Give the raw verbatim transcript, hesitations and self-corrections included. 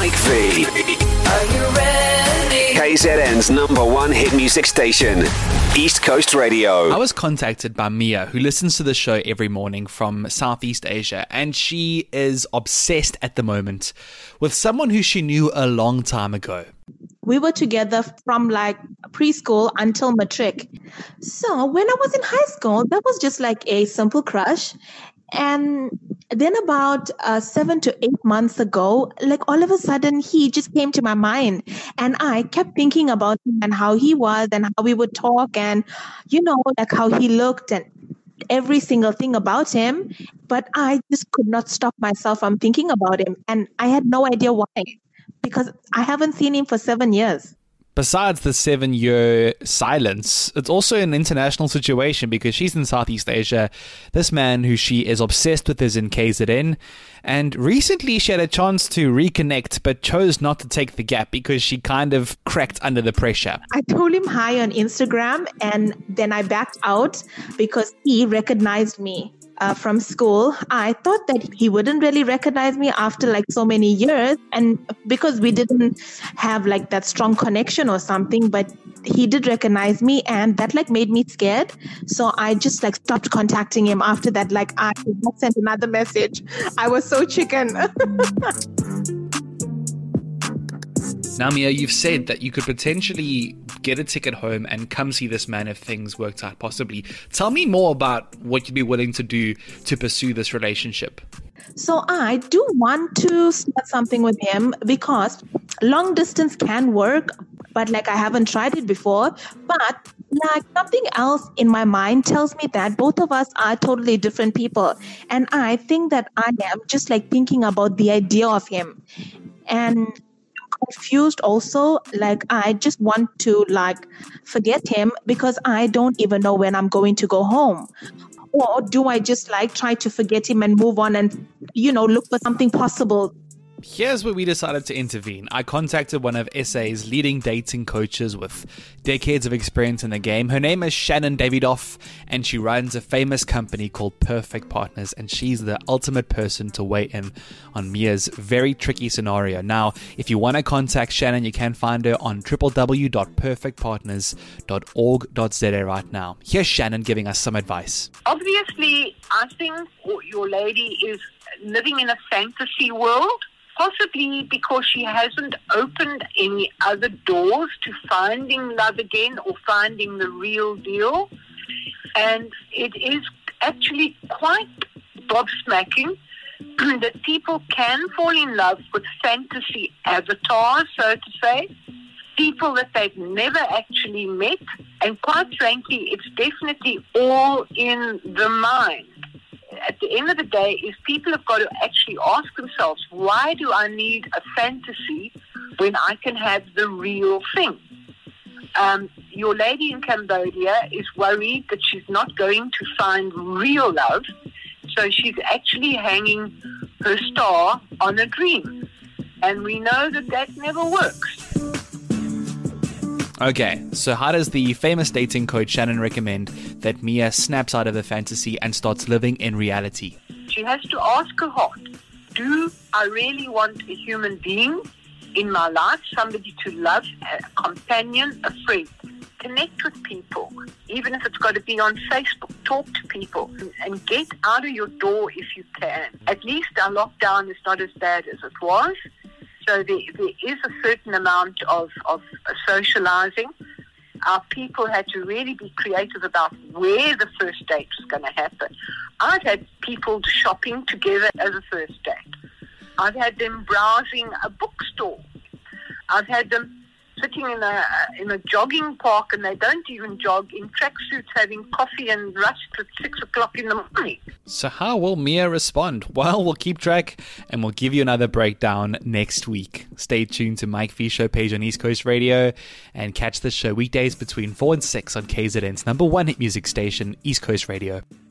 Mike V. Are you ready? K Z N's number one hit music station, East Coast Radio. I was contacted by Mia, who listens to the show every morning from Southeast Asia, and she is obsessed at the moment with someone who she knew a long time ago. We were together from like preschool until matric. So when I was in high school, that was just like a simple crush. And then about uh, seven to eight months ago, like all of a sudden, he just came to my mind. And I kept thinking about him and how he was and how we would talk and, you know, like how he looked and every single thing about him. But I just could not stop myself from thinking about him. And I had no idea why, because I haven't seen him for seven years. Besides the seven-year silence, it's also an international situation because she's in Southeast Asia. This man who she is obsessed with is in K Z N. And recently she had a chance to reconnect but chose not to take the gap because she kind of cracked under the pressure. I told him hi on Instagram and then I backed out because he recognized me. Uh, from school. I thought that he wouldn't really recognize me after like so many years, and because we didn't have like that strong connection or something, but he did recognize me, and that like made me scared. So I just like stopped contacting him after that. Like I sent another message. I was so chicken. Now, Mia, you've said that you could potentially get a ticket home and come see this man if things worked out, possibly. Tell me more about what you'd be willing to do to pursue this relationship. So I do want to start something with him because long distance can work, but like I haven't tried it before. But like something else in my mind tells me that both of us are totally different people. And I think that I am just like thinking about the idea of him. And confused also, like I just want to like forget him because I don't even know when I'm going to go home. Or do I just like try to forget him and move on and, you know, look for something possible? Here's where we decided to intervene. I contacted one of S A's leading dating coaches with decades of experience in the game. Her name is Shannon Davidoff, and she runs a famous company called Perfect Partners, and she's the ultimate person to weigh in on Mia's very tricky scenario. Now, if you want to contact Shannon, you can find her on w w w dot perfect partners dot org dot z a right now. Here's Shannon giving us some advice. Obviously, I think your lady is living in a fantasy world. Possibly because she hasn't opened any other doors to finding love again or finding the real deal. And it is actually quite gobsmacking that people can fall in love with fantasy avatars, so to say, people that they've never actually met. And quite frankly, it's definitely all in the mind. At the end of the day, is people have got to actually ask themselves, why do I need a fantasy when I can have the real thing? Um, your lady in Cambodia is worried that she's not going to find real love, so she's actually hanging her star on a dream. And we know that that never works. Okay, so how does the famous dating coach Shannon recommend that Mia snaps out of the fantasy and starts living in reality? She has to ask her heart, do I really want a human being in my life, somebody to love, a companion, a friend? Connect with people, even if it's got to be on Facebook. Talk to people and get out of your door if you can. At least our lockdown is not as bad as it was. So there, there is a certain amount of, of socializing. Our people had to really be creative about where the first date was going to happen. I've had people shopping together as a first date. I've had them browsing a bookstore. I've had them sitting in a in a jogging park, and they don't even jog, in tracksuits having coffee and rust at six o'clock in the morning. So how will Mia respond? Well, we'll keep track and we'll give you another breakdown next week. Stay tuned to Mike V Show page on East Coast Radio and catch the show weekdays between four and six on K Z N's number one hit music station, East Coast Radio.